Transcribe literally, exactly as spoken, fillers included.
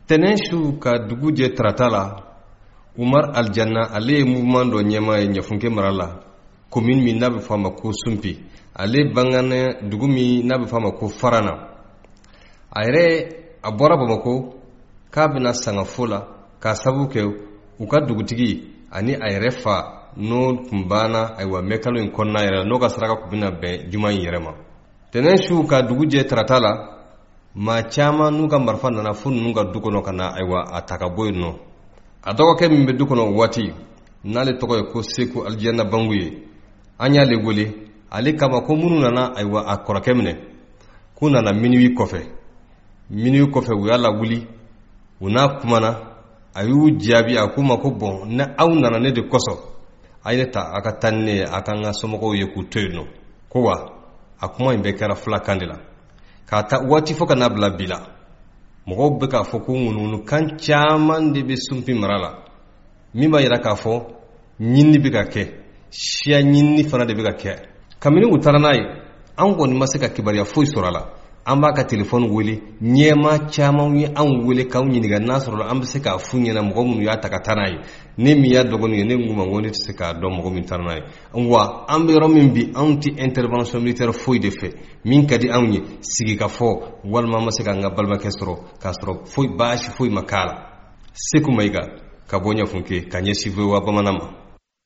Tenenshu ka dugu je tratala Umar Aljanna ale mouvement do nyema e nyafunke marala commune mi nabe fama ko sumpi ale bangane dugu mi nabe fama ko farana ayre abora bamako ka bina sanga fola ka sabu ke u ka dugutigi ani ayre fa no kumbana aywa mekalo in konna yara no ka saraka ku bina be juma yirema Tenenshu ka dugu je tratala ma chama nuga marfana na fun nuga dukono kana aywa ataka boyno adogo ke mbe dukono wati nale togo ko seku aljanna banguye anya le wole ale kama ko munu nana aywa akora kemne kuna na minuwi kofe minuwi kofe wala wuli una kumana ayu jabi akuma ko bon na aw nana ne de koso ayeta aka tanne aka nga somoko ye ku teyno ko wa akuma imbe kara fla kandela kata wati foka na bla bila mo be ka foko ngunu kan chaman de be sumpi marala mi ba yira ka fo nyinni be ka ke shia nyinni fana de be ka ke kamini utaranai an goni masaka kibariya foi sorala an ba ka telefon wele nyema chaman wi an wele ka nyini ga nasoro an be se ka funya na mo mun ya takatanai ne mi ya dogoni ne nguma ngoni se ka do mo min tarnai wa an be romin bi anti intervention militaire foi de fait min kadi anyi sigi ka fo walma masaka nga balma kestro kastro foi bashi foi makala seku maiga ka bonya funke kanye sivu wa bamanama